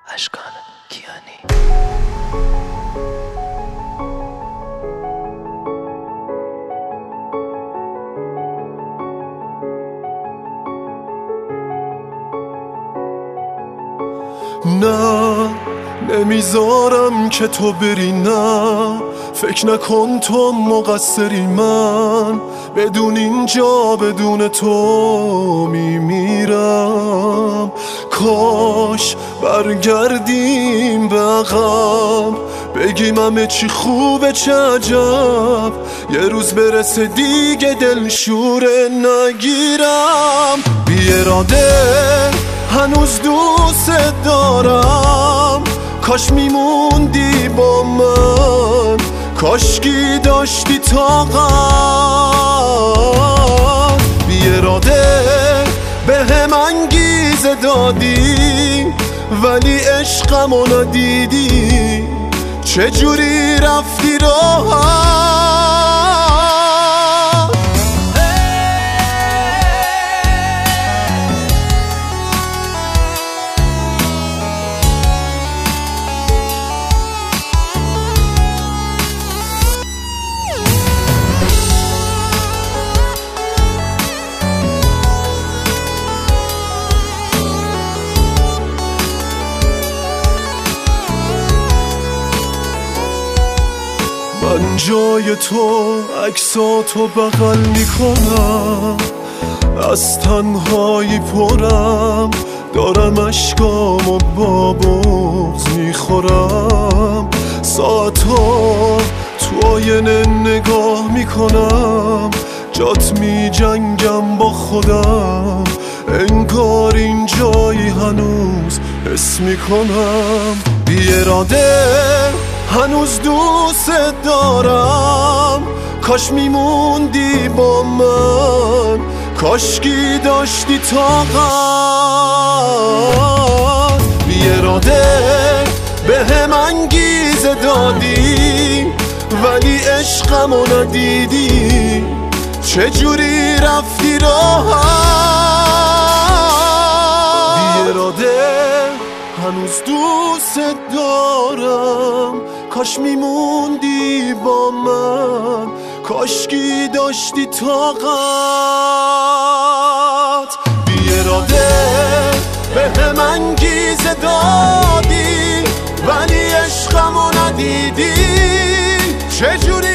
اشکان کیانی. نه نمیذارم که تو بری، نه فکر نکن تو مقصری، من بدون اینجا بدون تو میمیرم. کاش برگردیم به عقب، بگیم همه چی خوبه چه عجب، یه روز برسه دیگه دلشوره نگیرم. بی اراده هنوز دوست دارم، کاش میموندی با من، کاشکی داشتی طاقت. بی اراده به هم انگیزه دادی، ولی عشقمو ندیدی، چجوری رفتی راحت. من جای تو عکساتو بغل میکنم، از تنهایی پرم، دارم اشکامو با بغض میخورم. ساعتها تو آینه نگاه میکنم، جات میجنگم با خودم، انگار این جایی هنوز حس میکنم. بی اراده هنوز دوست دارم، کاش میموندی با من، کاشکی داشتی طاقت. بی اراده به هم انگیزه دادی، ولی عشقمو ندیدی، چجوری رفتی راحت. بی اراده هنوز دوست دارم، کاش میموندی با من، کاشکی داشتی طاقت. بی اراده به هم انگیزه دادی، ولی عشقمو ندیدی، چجوری